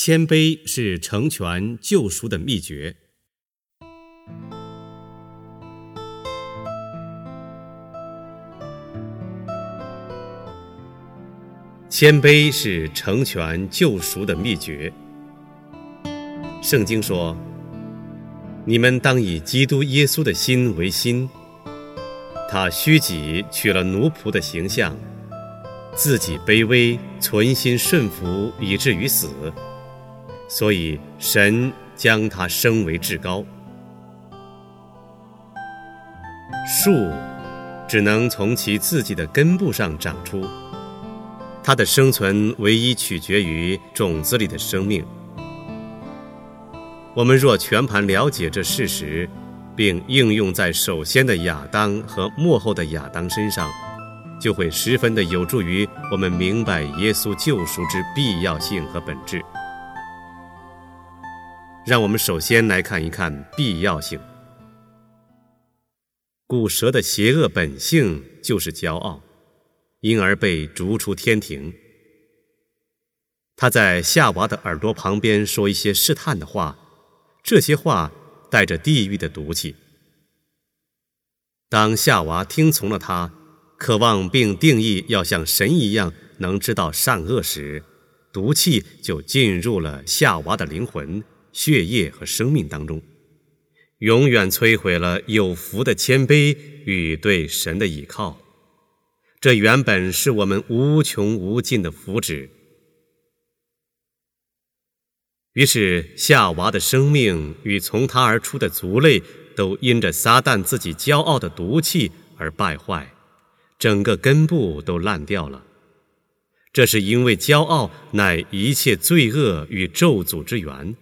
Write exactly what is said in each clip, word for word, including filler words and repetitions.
谦卑是成全救赎的秘诀。谦卑是成全救赎的秘诀。圣经说，你们当以基督耶稣的心为心，他虚己，取了奴仆的形象，自己卑微，存心顺服，以至于死，所以神将他升为至高。树只能从其自己的根部上长出，它的生存唯一取决于种子里的生命。我们若全盘了解这事实，并应用在首先的亚当和末后的亚当身上，就会十分的有助于我们明白耶稣救赎之必要性和本质。让我们首先来看一看必要性。古蛇的邪恶本性就是骄傲，因而被逐出天庭。他在夏娃的耳朵旁边说一些试探的话，这些话带着地狱的毒气。当夏娃听从了他，渴望并定义要像神一样能知道善恶时，毒气就进入了夏娃的灵魂、血液和生命当中，永远摧毁了有福的谦卑与对神的倚靠。这原本是我们无穷无尽的福祉。于是夏娃的生命与从她而出的族类都因着撒旦自己骄傲的毒气而败坏，整个根部都烂掉了。这是因为骄傲乃一切罪恶与咒诅之源。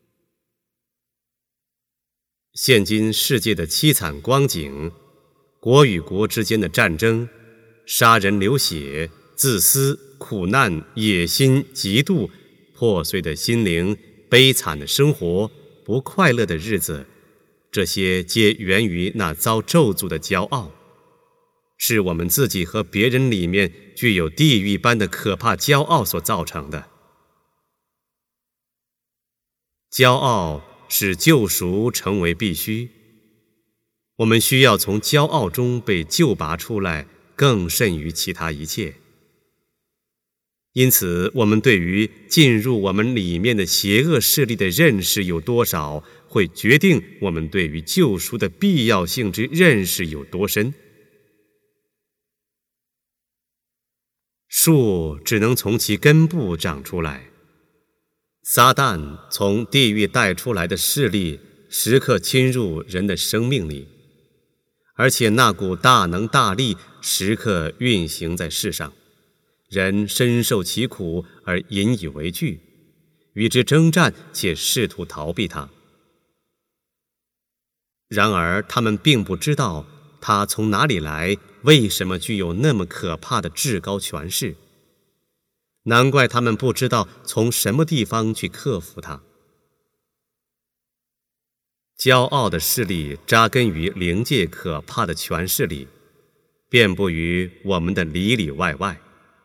现今世界的凄惨光景，国与国之间的战争，杀人流血，自私、苦难、野心、嫉妒，破碎的心灵，悲惨的生活，不快乐的日子，这些皆源于那遭咒诅的骄傲，是我们自己和别人里面具有地狱般的可怕骄傲所造成的。骄傲使救赎成为必须，我们需要从骄傲中被救拔出来，更甚于其他一切。因此，我们对于进入我们里面的邪恶势力的认识有多少，会决定我们对于救赎的必要性之认识有多深。树只能从其根部长出来。撒旦从地狱带出来的势力，时刻侵入人的生命里，而且那股大能大力时刻运行在世上，人深受其苦而引以为惧，与之征战，且试图逃避它。然而他们并不知道它从哪里来，为什么具有那么可怕的至高权势。难怪他们不知道从什么地方去克服它。骄傲的势力扎根于灵界可怕的权势里，遍布于我们的里里外外。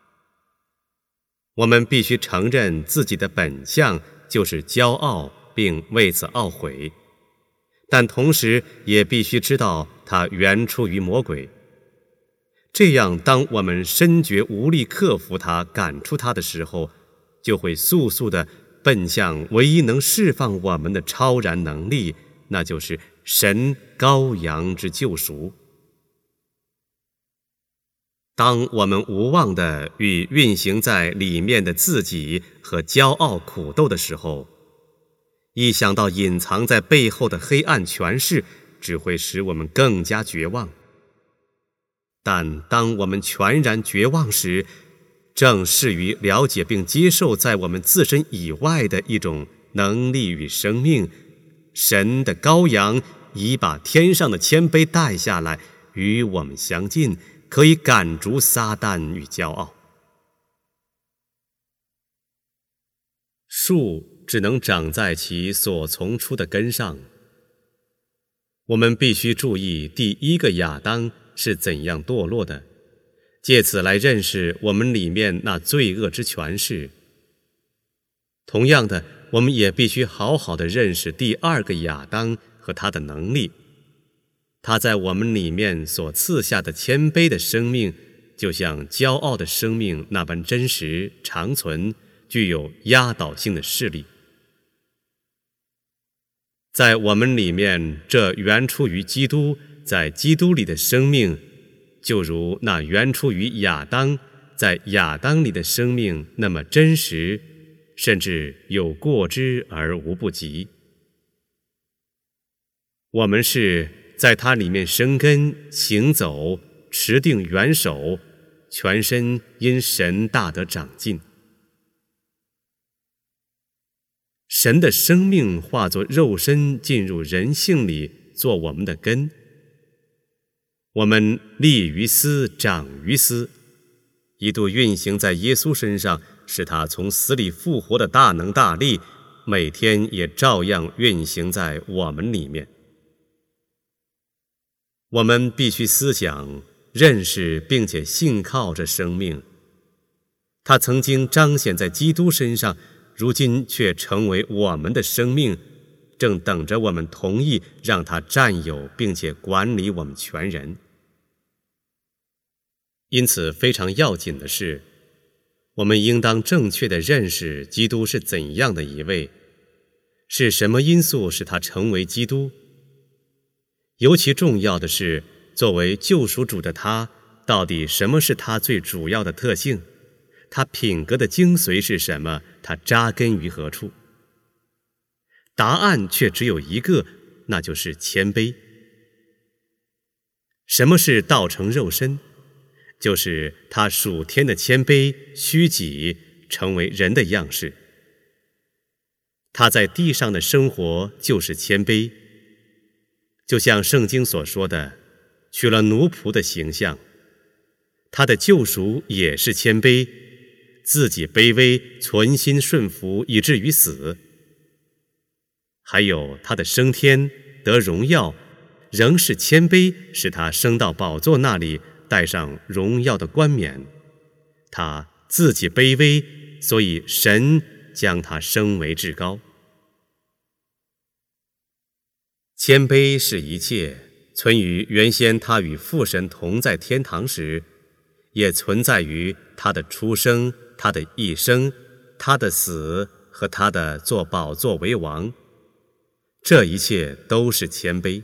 我们必须承认自己的本相就是骄傲，并为此懊悔，但同时也必须知道它原出于魔鬼。这样，当我们深觉无力克服它、赶出它的时候，就会速速地奔向唯一能释放我们的超然能力，那就是神羔羊之救赎。当我们无望地与运行在里面的自己和骄傲苦斗的时候，一想到隐藏在背后的黑暗权势，只会使我们更加绝望。但当我们全然绝望时，正适于了解并接受在我们自身以外的一种能力与生命。神的羔羊已把天上的谦卑带下来，与我们相近，可以赶逐撒旦与骄傲。树只能长在其所从出的根上。我们必须注意第一个亚当是怎样堕落的，借此来认识我们里面那罪恶之权势。 同样的，我们也必须好好的认识第二个亚当和他的能力。他在我们里面所赐下的谦卑的生命，就像骄傲的生命那般真实长存，具有压倒性的势力。在我们里面，这原出于基督，在基督里的生命，就如那原出于亚当，在亚当里的生命那么真实，甚至有过之而无不及。我们是在它里面生根、行走、持定元首，全身因神大得长进。神的生命化作肉身进入人性里，做我们的根。我们立于斯，长于斯，一度运行在耶稣身上，使他从死里复活的大能大力，每天也照样运行在我们里面。我们必须思想、认识并且信靠这生命，它曾经彰显在基督身上，如今却成为我们的生命，正等着我们同意让它占有并且管理我们全人。因此非常要紧的是，我们应当正确地认识基督是怎样的一位，是什么因素使他成为基督。尤其重要的是，作为救赎主的他，到底什么是他最主要的特性？他品格的精髓是什么？他扎根于何处？答案却只有一个，那就是谦卑。什么是道成肉身？就是他属天的谦卑、虚己，成为人的样式。他在地上的生活就是谦卑，就像圣经所说的，取了奴仆的形象。他的救赎也是谦卑，自己卑微，存心顺服，以至于死。还有他的升天得荣耀，仍是谦卑，使他升到宝座那里，戴上荣耀的冠冕。他自己卑微，所以神将他升为至高。谦卑是一切，存于原先他与父神同在天堂时，也存在于他的出生、他的一生、他的死和他的坐宝座为王。这一切都是谦卑。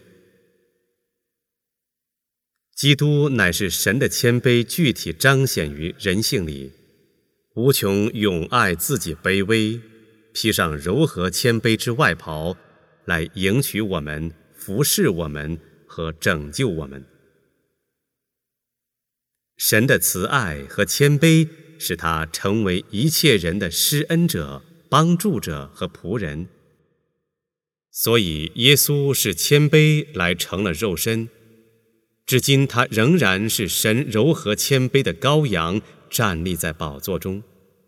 基督乃是神的谦卑具体彰显于人性里，无穷永爱自己卑微，披上柔和谦卑之外袍，来迎娶我们、服侍我们和拯救我们。神的慈爱和谦卑使他成为一切人的施恩者、帮助者和仆人。所以耶稣是谦卑来成了肉身，至今他仍然是神柔和谦卑的羔羊，站立在宝座中。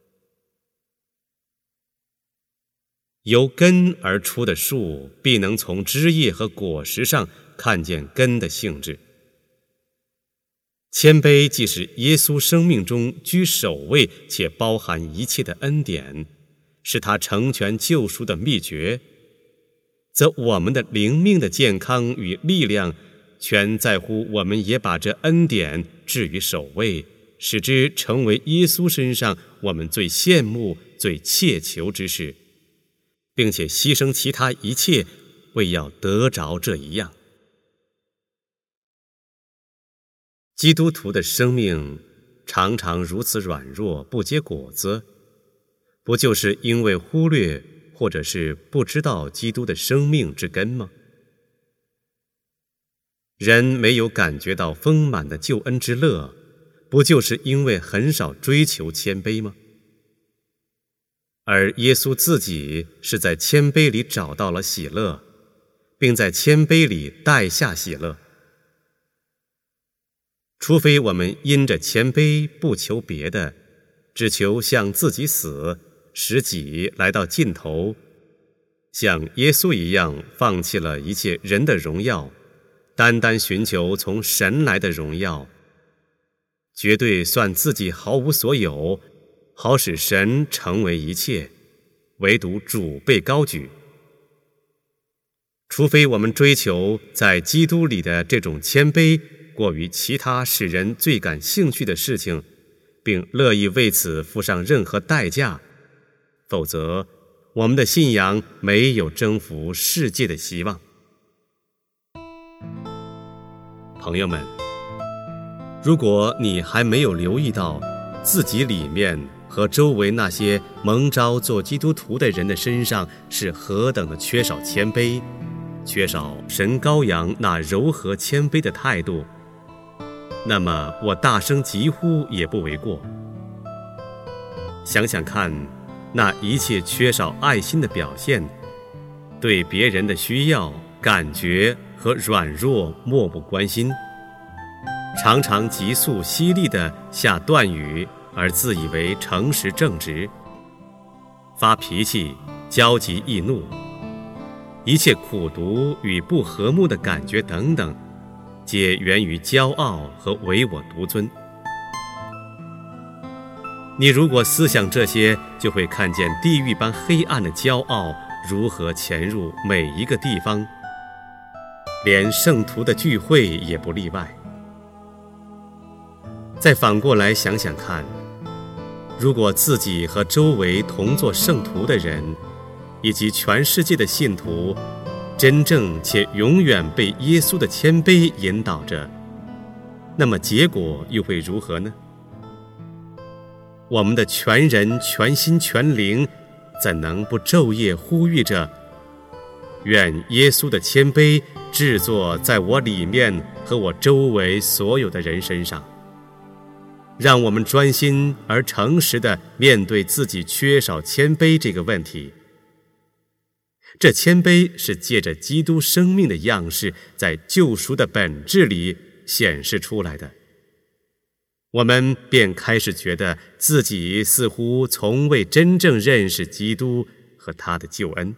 由根而出的树，必能从枝叶和果实上看见根的性质。谦卑既是耶稣生命中居首位且包含一切的恩典，是他成全救赎的秘诀，则我们的灵命的健康与力量，全在乎我们也把这恩典置于首位，使之成为耶稣身上我们最羡慕、最切求之事，并且牺牲其他一切，为要得着这一样。基督徒的生命常常如此软弱，不结果子，不就是因为忽略或者是不知道基督的生命之根吗？人没有感觉到丰满的救恩之乐，不就是因为很少追求谦卑吗？而耶稣自己是在谦卑里找到了喜乐，并在谦卑里带下喜乐。除非我们因着谦卑不求别的，只求向自己死，使己来到尽头，像耶稣一样放弃了一切人的荣耀，单单寻求从神来的荣耀，绝对算自己毫无所有，好使神成为一切， 唯独主被高举。除非我们追求在基督里的这种谦卑过于其他使人最感兴趣的事情，并乐意为此付上任何代价，否则我们的信仰没有征服世界的希望。朋友们，如果你还没有留意到自己里面和周围那些蒙召做基督徒的人的身上是何等的缺少谦卑，缺少神羔羊那柔和谦卑的态度，那么我大声疾呼也不为过。想想看，那一切缺少爱心的表现，对别人的需要、感觉和软弱漠不关心，常常急速犀利地下断语而自以为诚实正直，发脾气、焦急易怒，一切苦毒与不和睦的感觉等等，皆源于骄傲和唯我独尊。你如果思想这些，就会看见地狱般黑暗的骄傲如何潜入每一个地方，连圣徒的聚会也不例外。再反过来想想看，如果自己和周围同作圣徒的人以及全世界的信徒真正且永远被耶稣的谦卑引导着，那么结果又会如何呢？我们的全人全心全灵怎能不昼夜呼吁着，愿耶稣的谦卑制作在我里面和我周围所有的人身上，让我们专心而诚实地面对自己缺少谦卑这个问题。这谦卑是借着基督生命的样式，在救赎的本质里显示出来的。我们便开始觉得自己似乎从未真正认识基督和他的救恩。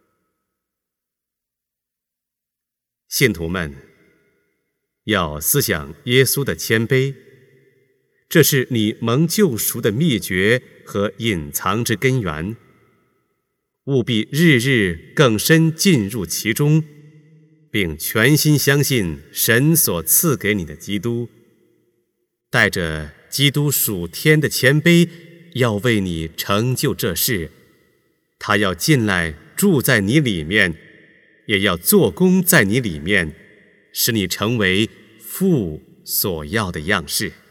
信徒们要思想耶稣的谦卑，这是你蒙救赎的秘诀和隐藏之根源，务必日日更深进入其中，并全心相信神所赐给你的基督，带着基督属天的谦卑，要为你成就这事。他要进来住在你里面，也要做工在你里面，使你成为父所要的样式。